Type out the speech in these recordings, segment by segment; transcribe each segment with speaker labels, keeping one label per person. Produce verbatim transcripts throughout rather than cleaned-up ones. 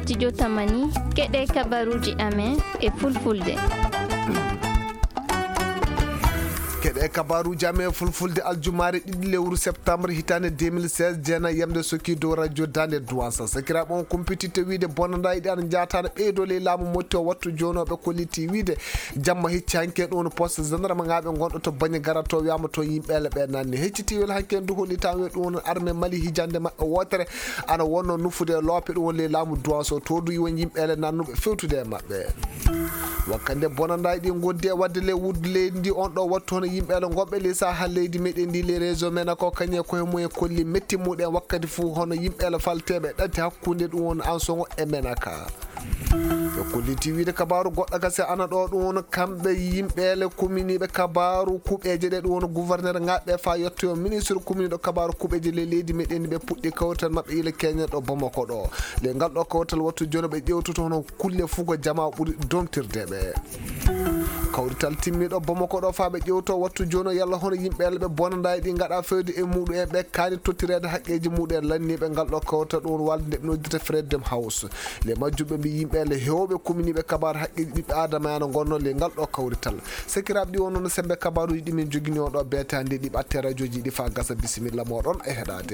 Speaker 1: studio Tamani keɗe kabaruji amen e fulfulde.
Speaker 2: keɗe kabaruji amen fulfulde aljumare ɗiɗi lewru septembre hitande deux mille seize jeena yamde sokki dow radio dande douansa sakiraɓe on kumpitite wiide bonanda yiɗi ana jatano ɓeydole laamu motti o wattu jonoɓe kolliti wiide jamma hecci hanke ɗon poste gendarme ngaɓe gonɗo to bañe garato wiyama to yimɓele ɓe nanni heccitiwel hanke ndu hollitama wi ɗum armé mali hijande mabɓe wotere ana wonno nufude loope ɗum woni laamu douance o to du won yimɓele nannuɓe fewtude e mabɓe wakkande bonanda yiɗi goddi e wadde le wuddu leydi ndi on ɗo wattu hono yimɓele goɓɓe le saha leydi meɗen ndi le réseau men ko kañe koye mumen kolli metti muɗen wakkati fou hono yimɓele falteɓe ɗatti hakkude ɗum won ansongo e menaka ɓe kolliti wiide kabaru goɗɗo gase ana ɗo ɗum won kamɓe yimɓele commune ɓe kabaru kuuɓeje ɗe ɗum won gouverneur ngaɓɓe fa yettoyo ministre commune ɗo kabaru kuuɓeje le leydi meɗen ɓe puɗɗi kawtal mabɓe ila keñen ɗo Bamako ɗo le ngal ɗo kawtal wattu joni ɓe ƴewtuto hono kulle fugo jama ɓuuri domtirde ɓe kawrital timmiɗo Bamako ɗo fa ɓe ƴewto wattu joni yalla hono yimɓele ɓe bonanda ɗi gaɗa fewde e muɗum e ɓe kaani tottirede haqqeji muɗum lanniɓe ngal ɗo kawtal ɗum walde nde ɓe noddita Freedom House le majjuɓe mbi yimɓele hewɓe commune ɓe kabaru haqqeji ɓiɓɓe adama ana gonno le ngal ɗo kawrital sakiraɓe ɗi wonnono sembe kabaruji ɗi min jogui on ɗo beetande ɗi ɓatte radio ji ɗi fa gasa bisimilla moɗon e heɗade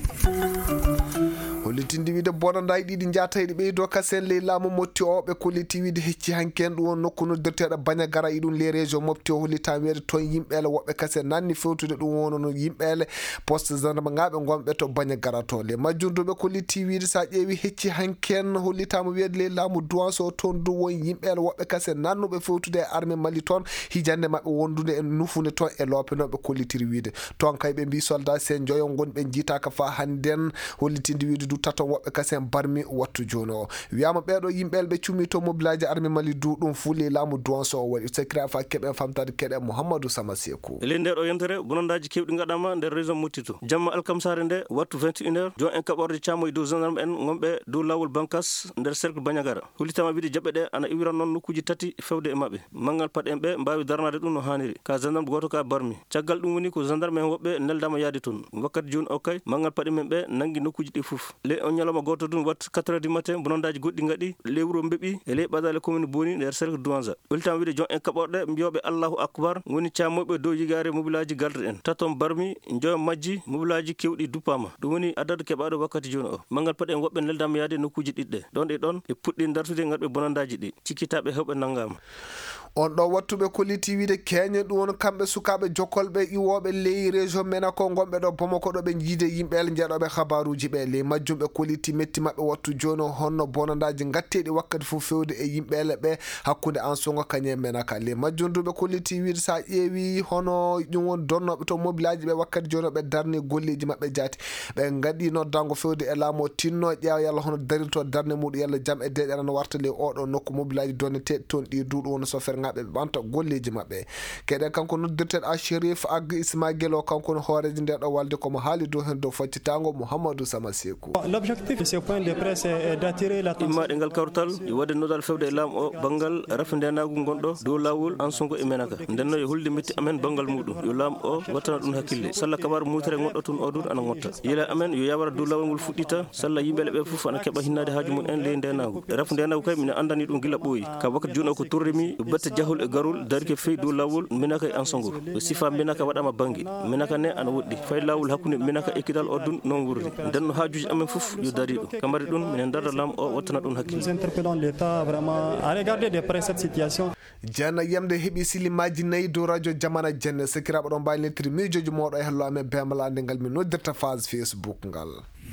Speaker 2: hollitinde wiide bonanda ɗiɗi jata ɗi ɓeydo kasen ley laamu motti o ɓe kolliti wiide hecci hanken ɗum won nokku noddirteɗo baña gara e ɗum les région mofti o hollitama wiide toon yimɓele woɓɓe kasen nanni fewtude ɗum wonono yimɓele poste gendarme ngaɓe gonɓe to baña gara to le majjurduɓe kolliti wiide sa ƴeewi hecci hanken hollitama wiide ley laamu douance o toon du won yimɓele woɓɓe kasen nannuɓe fewtude e armé mali toon hijande mabɓe wondude e nufude toon e loopenoɓe kollitiri wiide toon kay ɓe mbi soldat sen joyo gonɓe jiitaka fa hannden hollitinde wiide du taton woɓɓe kasen barmi wattu joni o wiyama ɓeɗo yimɓele ɓe cummi to mobilaji armé mali du ɗum fuuli laamu douance o waɗi sakira fa keɓe famtade keɗe Mouhamadou Sama Sekou
Speaker 3: ele nder o yentere bonandaji kewɗi gaɗama nder région mottito jamma alkamsare nde wattu vingt et une heures jon en kaɓorde camoye dow gendarme en gonɓe dow lawol bankas nder cercle bañagara hollitama wiide jaɓɓe ɗe ana iwiran noon nokkuji tati fewde e mabɓe maggal paɗe en ɓe mbawi darnade ɗum no hanniri ka gendarme goto ka barmi caggal ɗum woni ko gendarme en woɓɓe neldama yaade toon wakkati joni o kay maggal paɗe men ɓe nangui nokkuji ɗi foof le on ñalawma goto ɗum wattu quatre heures du matin bonandaji goɗɗi gaɗi le wuro beeɓi e ley ɓadale commune boni nder cercle douanza hollitama wiide jon en kaɓorɗe mbiyoɓe allahu akbar woni camoɓe dow jigare mobilaji garde en taton barmi joyo majji mobilaji kewɗi duppama ɗum woni adadu keɓaɗo wakkati joni o maggal paɗe en woɓɓe neldama yaade nokkuji ɗiɗɗe ɗon e ɗon e puɗɗi dartude garɓe bonandaji ɗi cikkitaɓe hewɓe naggama
Speaker 2: on ɗo wattuɓe kolliti wiide keñe ɗum won kamɓe sukaɓe jokkolɓe iwoɓe ley région mena ko gonɓe ɗo Bamako ɗo ɓe jiide yimɓele jeeɗoɓe habaruji ɓe ley majjumɓe kolliti metti mabɓe wattu joni honno bonandaji gatteɗi wakkati fof fewde e yimɓele ɓe hakkude ansongo kañe menaka ley majjunduɓe kolliti wiide sa ƴeewi hono ɗum won donnoɓe to mobilaji ɓe wakkati joni ɓe darni golleji mabɓe jaati ɓe gaɗi noddango fewde e laamu o tinno ƴeewa yalla hono darirto darde muɗum yalla jaam e deƴƴere no warta ley oɗo nokku mobilaji donneteɗi toon ɗi duuɗu won chauffeur ngaɓe ɓe ɓanta golleji mabɓe keɗe kanko noddirteɗo a Chérif Ag Ismaguel o kanko no hooreji nde ɗo walde komo haali dow hen dow faccitango Mouhamadou Sama Sekou.
Speaker 4: L'objectif de ce point de presse est d'attirer l'attention
Speaker 3: immaɗe ngal kawtal yo wadde nodal fewde e laamu o banggal rafi ndenagu gonɗo dow lawol ansongo e menaka ndenno yo hulde metti amen banggal muɗum yo laamu o wattana ɗum hakkille salla kabaru mutere gonɗo toon o ɗum ana gotta yila amen yo yawara dow lawol ngol fuɗɗita salla yimɓele ɓe foof ana keeɓa hinnade haaju mum en ley ndenagu rafi ndenagu kay mine andani ɗum gila ɓooyi ka wakkati joni o ko torremi yo batte jahol e garol darike fewi dow lawol menaka e ansongo yo sifa menaka waɗama banggue menaka ne ana woɗɗi fay lawol hakkude menaka e kidal o dun non wurdi ndenno haajuji amen foof yo dari ɗum kamari ɗum minen darda laamu o wattana ɗum hakkille.
Speaker 4: Nous interpellons l'État vraiment à regarder de près cette situation.
Speaker 2: jeena yamde heeɓi silimaji nayyi dow radio jamana jenne sakiraɓe ɗon mbawi lettiri miijoji moɗo e hello amen bemalade ngal min noddirta phase Facebook ngal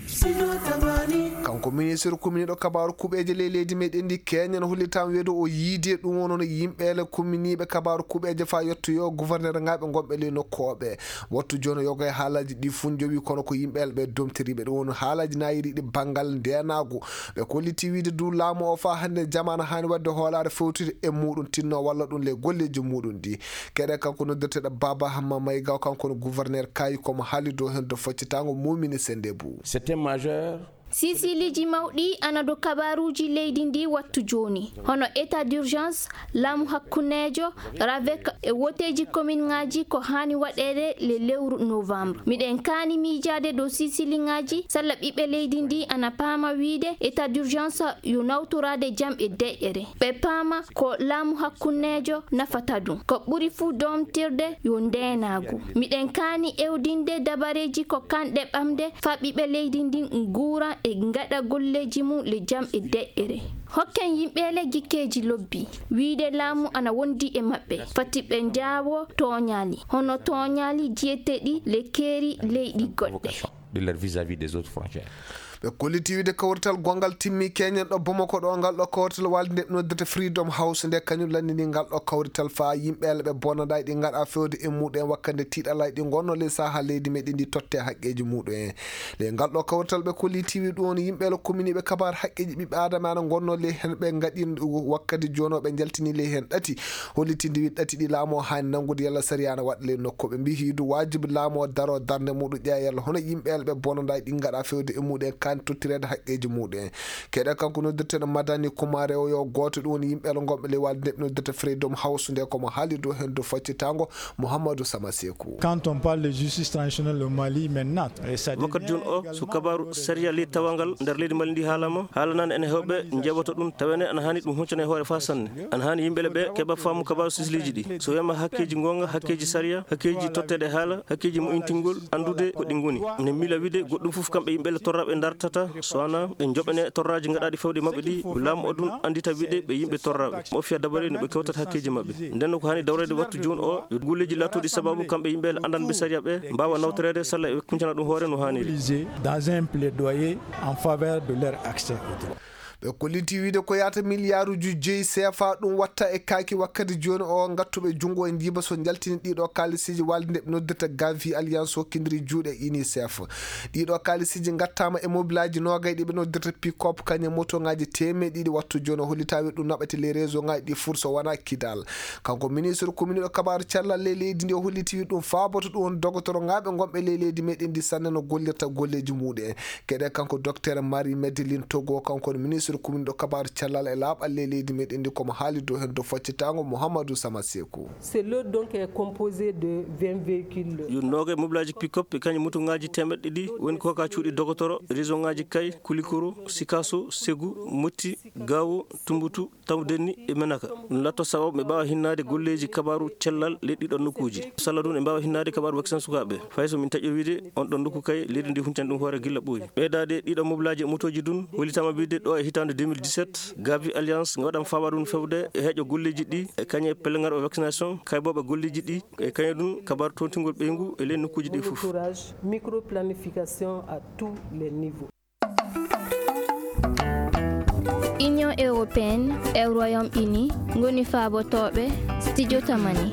Speaker 2: kanko ministre commune ɗo kabaru kuuɓeje ley leydi meɗen ndi keñen hollitama wiide o yiide ɗum wonono yimɓele commune ɓe kabaru kuuɓeje fa yettoyo gouverneur ngaɓe gonɓe ley nokkoɓe wattu joni yogo e haalaji ɗi fun jowi kono ko yimɓele ɓe domtiriɓe ɗum woni haalaji nayiriɗi banggal ndenagu ɓe kolliti wiide du laamu o fa hande jamana hani wadde hoolare fewtude e muɗum tinno walla ɗum ley golleji muɗum ɗi keɗe kanko noddirteɗo Baba Hamma Maygaw kanko no gouverneur kayi komo haali dow hen do faccitango mumini sende bou
Speaker 5: c'était majeur
Speaker 1: sisiliji mawɗi ana do kabaruji leydi ndi wattu joni hono état d'urgence laamu hakkunejo ravek e woteji commune ngaji ko hani waɗede le lewru novembre miɗen kani miijade do sisili ngaji salla ɓiɓɓe leydi ndi ana paama wiide état d'urgence yo nawtorade jam e deƴƴere ɓe paama ko laamu hakkunejo nafata ɗum ko ɓuri fuu domtirde yo ndenagu miɗen kani ewdinde dabareji ko kanɗe ɓamde fa ɓiɓɓe leydi ndi nguura e ngaɗa golleji mum le jam e deƴƴere hokken yimɓele gikkeji lobbi wiide laamu ana wondi e maɓɓe fati ɓe njaawo toñali hono toñali jeeteɗi le keeri leyɗi goɗɗe
Speaker 5: de leur vis-à-vis des autres frontières.
Speaker 2: ɓe kolliti wiide kawrital gongal timmi keñen ɗo Bamako ɗo ngal ɗo kawrital walde nde noddete Freedom House nde kañum landini ngal ɗo kawrital fa yimɓele ɓe bonnaɗa ɗi gaɗa fewde e muɗum wakkande tiiɗala ɗi gonno le saha leydi meɗen ndi totte haqqeji muɗum en le ngal ɗo kawrital ɓe kolliti wi ɗum yimɓele commune ɓe kabar haqqeji ɓiɓɓe adama ana gonno le hen ɓe gaɗi wakkati jono ɓe jaltini le hen ɗati hollitinde wi ɗati ɗi laamo hani nangude yalla sariyana waɗa le nokku ɓe mbi hiidu wajibi laamo daro darde muɗum ƴeeyal hono yimɓele ɓe bonnaɗa ɗi gaɗa fewde e muɗum kan tottirede haqqeji muɗum keɗe kanko noddirteɗo Madani Kumare o yo goto ɗum woni yimɓele gonɓe le walde nde noddirte Freedom House nde komo haali dow hen dow faccitango Mouhamadou Samasekou.
Speaker 4: Quand on parle de justice transitionnelle au Mali maintenant
Speaker 3: wakkati joni o so kabaru saria leydi tawangal nder leydi Mali ndi haalama haalanani ene hewɓe jeɓoto ɗum tawene ana hani ɗum huccane hoore fa sanne ana hani yimɓele ɓe keɓa faamu kabaru sisliji ɗi so wiyama hakkeji gonga hakkeji saria hakkeji tottede haala hakkeji moƴintingol andude ko ɗi goni ne miila wiide goɗɗum foof kamɓe yimɓele torraɓe dartata so wana ɓe joɓene torraji gaɗaɗi fewɗe mabɓe ɗi laamu o ɗum andita wiide ɓe yimɓe torraɓe mo fiya dabare no ɓe kewtata hakkeji mabɓe nden ko hani dawrede wattu joni o yo gulleji lattuɗi sababu kamɓe yimɓele andanɓe saria ɓe mbawa nawtorede salla ɓe kuncana ɗum hoore no haniri
Speaker 4: dans un plaidoyer en faveur de leur accès au droit.
Speaker 2: ɓe kolliti wiide ko yata milliarduji joyi C F A ɗum watta e kaaki wakkati joni o gattuɓe junggo e ndiba so jaltini ɗiɗo kalisiji walde nde ɓe noddirta Gavi Alliance hokkidiri juuɗe UNICEF ɗiɗo kalisiji gattama e mobilaji nogay ɗiɓe noddirta pick-up kañum moto ngaji temeɗe ɗiɗi wattu joni o hollitawi ɗum naɓete les réseau ngaji ɗi fur so wona kidal kanko ministre commune ɗo kabaru cellal le leydi ndi o holliti wi ɗum faboto ɗum dogotoro ngaɓe gonɓe le leydi meɗen ndi sanne no gollirta golleji muɗum en keɗe kanko docteur Marie Medellin Togo kanko ministre commune ɗo kabaru cellal e laaɓal le leydi meɗen ndi komo haali dow hen dow faccitango Mouhamadou Samasekou.
Speaker 6: Ce lot donc est composé de vingt véhicules.
Speaker 3: yo noga mobilaji pick-up e kañum moto ngaji temeɗɗe ɗiɗi woni ko ka cuuɗi dogotoro réseau ngaji Kay Kulikoro Sikaso Ségou Motti Gawo Tumbutu Tawdenni e Menaka ɗum latto sababu ɓe mbawa hinnade golleji kabaru cellal leydi ɗiɗon nokkuji salla ɗum ɓe mbawa hinnade kabaru vaccin sukaɓe fay so min taƴo wiide on ɗon nokku Kay leydi ndi huncani ɗum hoore gilla ɓooyi ɓeydade ɗiɗon mobilaji e motoji dun hollitama wiide ɗo e hitande deux mille dix-sept Gavi Alliance gawaɗam fawa ɗum fewde e heeƴo golleji ɗi e kañe pellegal o vaccination kay boɓe golleji ɗi e kañe ɗum kabaru tontingol ɓeygu e len nokkuji ɗi fof
Speaker 6: micro planification à tous les niveaux.
Speaker 1: Union européenne e Royaume-Uni ngoni faabotoɓe studio tamani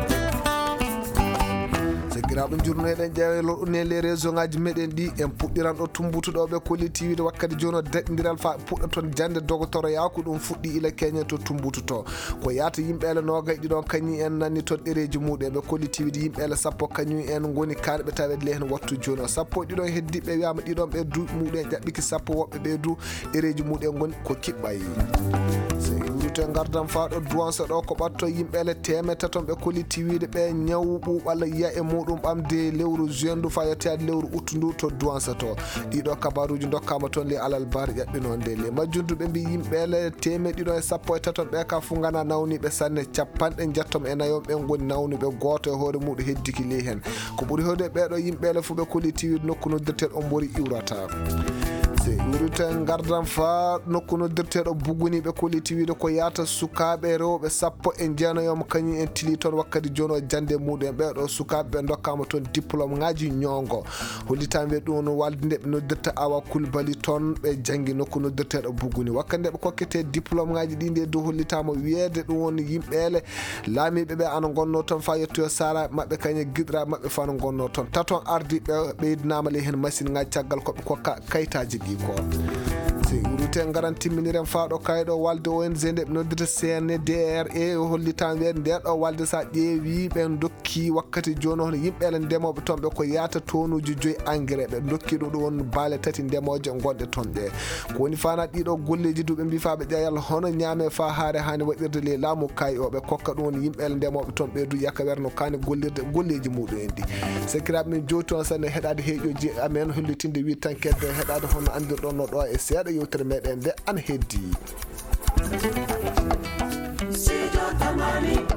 Speaker 2: sakiraɓe jurneɗen ƴeewelo ɗune les réseau ngaji meɗen ɗi en puɗɗiran ɗo tumbutuɗoɓe kolliti wiide wakkati joni o daɗɗidiral fa puɗɗa toon jande dogotoro yaako ɗum fuɗɗi ila keñen to tumbututo ko yata yimɓele nogay ɗiɗon kañum en nanni toon ɗereji muɗum ɓe kolliti wiide yimɓele sappo kañum en goni kanɓe tawede le hen wattu joni o sappo ɗiɗon heddiɓe wiyama ɗiɗon ɓe du muɗum ƴaɓɓiki sappo woɓɓe ɓe du ɗereji muɗum goni ko kiɓɓay te gardan faɗo douance ɗo ko ɓatto yimɓele teme taton ɓe kolliti wiide ɓe ñawu ɓuɓala yiya e muɗum ɓamde lewru juin du fa yettade lewru août ndu to douance to ɗiɗo kabaruji dokkama toon le alal bar ƴaɓɓino nde le majjundu ɓe mbi yimɓele teme ɗiɗo e sappo e taton ɓe ka fu gana nawniɓe sanne capanɗe jettom e nayon ɓe goni nawniɓe goto e hoore muɗum heddiki le hen ko ɓuuri hewde ɓeɗo yimɓele fu ɓe kolliti wiide nokku noddirteɗo on ɓori iwrata uriten gardan fa nokku noddirteɗo buguni ɓe kolliti wiide ko yata sukaɓe rewɓe sappo e jeenayoma kañum en tili toon wakkati joni o jande muɗum ɓeɗo sukaɓe ɓe dokkama toon diplôme ngaji ñongo hollitami wiye ɗum no walde nde ɓe noddirta Awa Coulibaly toon ɓe janggi nokku noddirteɗo buguni wakkati nde ɓe kokkete diplôme ngaji ɗi nde dow hollitama wiyede ɗum woni yimɓele laamiɓe ɓe ana gonno toon fa yettoyo sara mabɓe kañe guiɗiraɓe mabɓe fa no gonno toon taton ardi ɓe ɓeydinama le hen machine ngaji caggal koɓe kokka kayitaji ɗi ko so urute ngaran timminiren faado kaydo walde O N G nde noddita C N D R e hollitan wer nder do walde sa ƴeewi ben dokki wakkati joni hono yimbe len demobe tombe ko yata tonuji joyi engrais be dokki do won baale tati demoje gonde tonde ko woni fana dido golleji dube mbi fa be jayal hono nyaame fa haare hani wadirde le laamu kay o be kokka don yimbe len demobe tombe du yakka werno kane gollirde golleji mudu endi sekirabe min joto on sanne hedade heejoji amen hollitinde wi tan kedde hedade hono andir don no do e seeda yewtere meden de an heddi Sijo Tamani